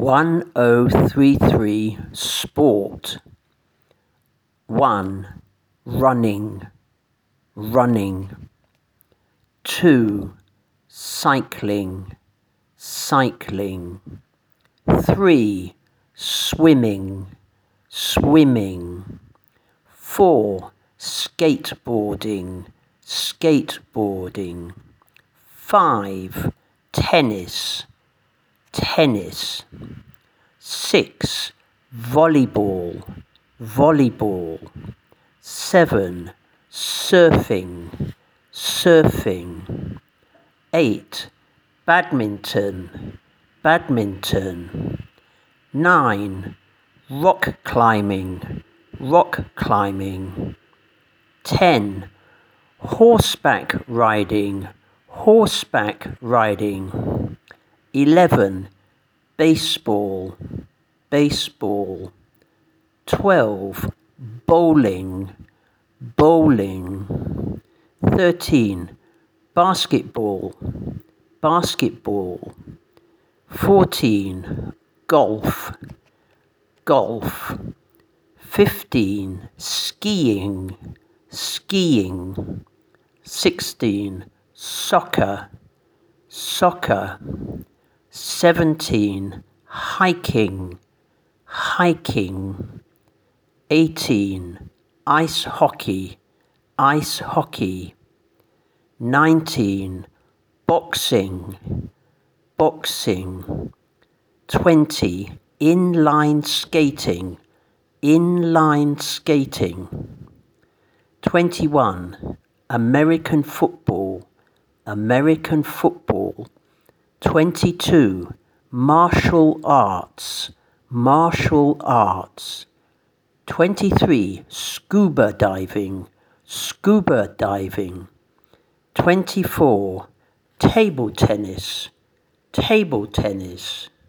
1033 Sport. 1. Running, running. 2. Cycling, cycling. 3. Swimming, swimming. 4. Skateboarding, skateboarding. 5. Tennis, tennis. 6. Volleyball, volleyball. 7. Surfing, surfing. 8. Badminton, badminton. 9. Rock climbing, rock climbing. 10. Horseback riding, horseback riding. 11. Baseball, baseball. 12. Bowling, bowling. 13. Basketball, basketball. 14. Golf, golf. 15. Skiing, skiing. 16. Soccer, soccer. 17. Hiking, hiking. 18. Ice hockey, ice hockey. 19. Boxing, boxing. 20. Inline skating, inline skating. 21. American football, American football. 22. Martial arts, martial arts. 23. Scuba diving, scuba diving. 24. Table tennis, table tennis.